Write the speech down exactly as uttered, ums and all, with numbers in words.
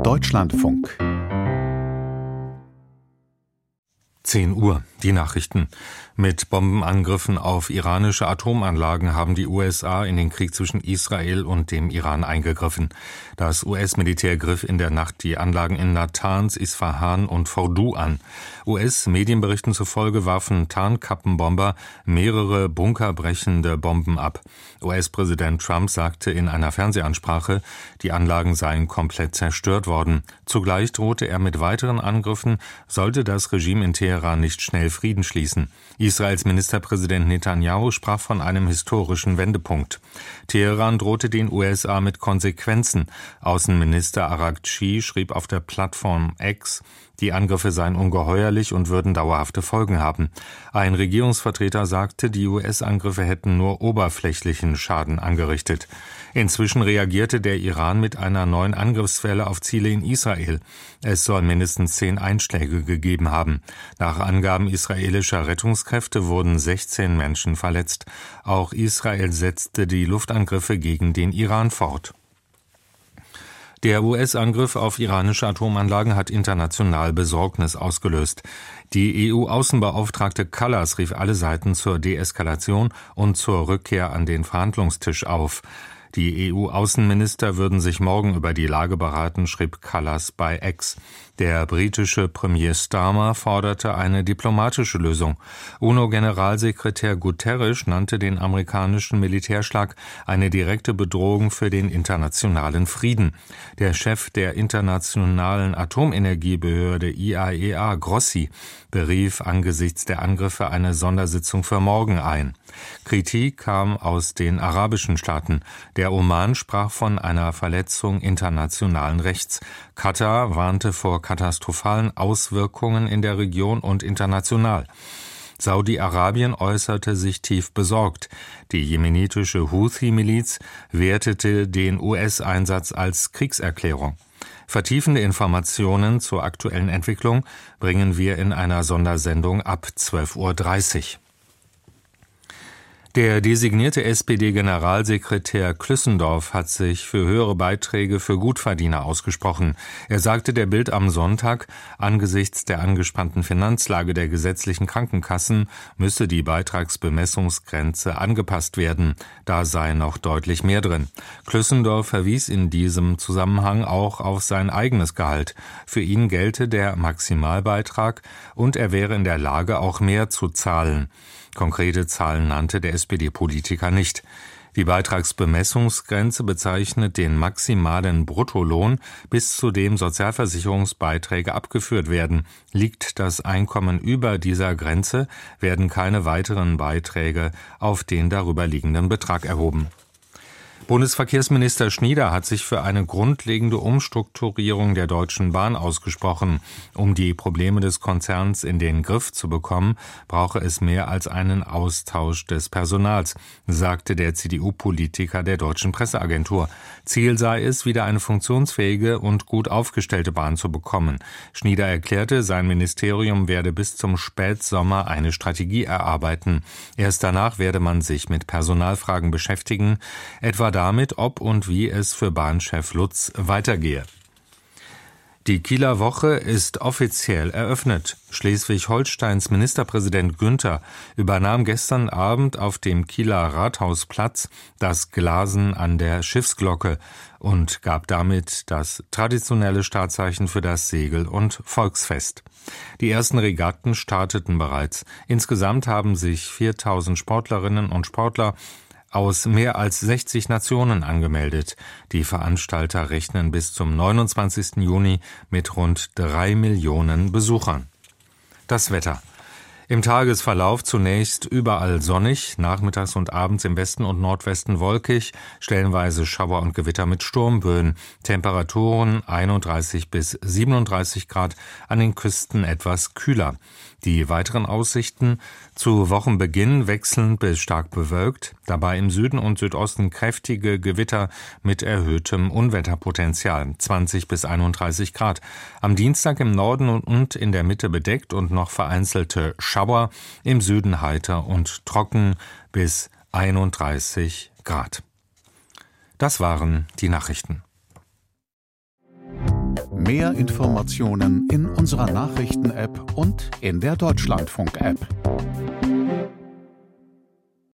Deutschlandfunk. zehn Uhr, die Nachrichten. Mit Bombenangriffen auf iranische Atomanlagen haben die U S A in den Krieg zwischen Israel und dem Iran eingegriffen. Das U S-Militär griff in der Nacht die Anlagen in Natanz, Isfahan und Fordow an. U S-Medienberichten zufolge warfen Tarnkappenbomber mehrere bunkerbrechende Bomben ab. U S-Präsident Trump sagte in einer Fernsehansprache, die Anlagen seien komplett zerstört worden. Zugleich drohte er mit weiteren Angriffen, sollte das Regime in Teheran nicht schnell Frieden schließen. Israels Ministerpräsident Netanyahu sprach von einem historischen Wendepunkt. Teheran drohte den U S A mit Konsequenzen. Außenminister Araghchi schrieb auf der Plattform X, die Angriffe seien ungeheuerlich und würden dauerhafte Folgen haben. Ein Regierungsvertreter sagte, die U S-Angriffe hätten nur oberflächlichen Schaden angerichtet. Inzwischen reagierte der Iran mit einer neuen Angriffswelle auf Ziele in Israel. Es soll mindestens zehn Einschläge gegeben haben. Nach Angaben israelischer Rettungskräfte wurden sechzehn Menschen verletzt. Auch Israel setzte die Luftangriffe gegen den Iran fort. Der U S-Angriff auf iranische Atomanlagen hat international Besorgnis ausgelöst. Die E U-Außenbeauftragte Kallas rief alle Seiten zur Deeskalation und zur Rückkehr an den Verhandlungstisch auf. Die E U-Außenminister würden sich morgen über die Lage beraten, schrieb Kallas bei X. Der britische Premier Starmer forderte eine diplomatische Lösung. UNO-Generalsekretär Guterres nannte den amerikanischen Militärschlag eine direkte Bedrohung für den internationalen Frieden. Der Chef der internationalen Atomenergiebehörde I A E A, Grossi, berief angesichts der Angriffe eine Sondersitzung für morgen ein. Kritik kam aus den arabischen Staaten. Der Oman sprach von einer Verletzung internationalen Rechts. Katar warnte vor katastrophalen Auswirkungen in der Region und international. Saudi-Arabien äußerte sich tief besorgt. Die jemenitische Houthi-Miliz wertete den U S-Einsatz als Kriegserklärung. Vertiefende Informationen zur aktuellen Entwicklung bringen wir in einer Sondersendung ab zwölf Uhr dreißig. Der designierte S P D-Generalsekretär Klüssendorf hat sich für höhere Beiträge für Gutverdiener ausgesprochen. Er sagte der Bild am Sonntag, angesichts der angespannten Finanzlage der gesetzlichen Krankenkassen müsse die Beitragsbemessungsgrenze angepasst werden. Da sei noch deutlich mehr drin. Klüssendorf verwies in diesem Zusammenhang auch auf sein eigenes Gehalt. Für ihn gelte der Maximalbeitrag und er wäre in der Lage, auch mehr zu zahlen. Konkrete Zahlen nannte der S P D-Politiker nicht. Die Beitragsbemessungsgrenze bezeichnet den maximalen Bruttolohn, bis zu dem Sozialversicherungsbeiträge abgeführt werden. Liegt das Einkommen über dieser Grenze, werden keine weiteren Beiträge auf den darüber liegenden Betrag erhoben. Bundesverkehrsminister Schnieder hat sich für eine grundlegende Umstrukturierung der Deutschen Bahn ausgesprochen. Um die Probleme des Konzerns in den Griff zu bekommen, brauche es mehr als einen Austausch des Personals, sagte der C D U-Politiker der Deutschen Presseagentur. Ziel sei es, wieder eine funktionsfähige und gut aufgestellte Bahn zu bekommen. Schnieder erklärte, sein Ministerium werde bis zum Spätsommer eine Strategie erarbeiten. Erst danach werde man sich mit Personalfragen beschäftigen, etwa damit, ob und wie es für Bahnchef Lutz weitergehe. Die Kieler Woche ist offiziell eröffnet. Schleswig-Holsteins Ministerpräsident Günther übernahm gestern Abend auf dem Kieler Rathausplatz das Glasen an der Schiffsglocke und gab damit das traditionelle Startzeichen für das Segel- und Volksfest. Die ersten Regatten starteten bereits. Insgesamt haben sich viertausend Sportlerinnen und Sportler aus mehr als sechzig Nationen angemeldet. Die Veranstalter rechnen bis zum neunundzwanzigsten Juni mit rund drei Millionen Besuchern. Das Wetter. Im Tagesverlauf zunächst überall sonnig, nachmittags und abends im Westen und Nordwesten wolkig, stellenweise Schauer und Gewitter mit Sturmböen. Temperaturen einunddreißig bis siebenunddreißig Grad, an den Küsten etwas kühler. Die weiteren Aussichten: zu Wochenbeginn wechselnd bis stark bewölkt, dabei im Süden und Südosten kräftige Gewitter mit erhöhtem Unwetterpotenzial, zwanzig bis einunddreißig Grad. Am Dienstag im Norden und in der Mitte bedeckt und noch vereinzelte Schauer, im Süden heiter und trocken bis einunddreißig Grad. Das waren die Nachrichten. Mehr Informationen in unserer Nachrichten-App und in der Deutschlandfunk-App.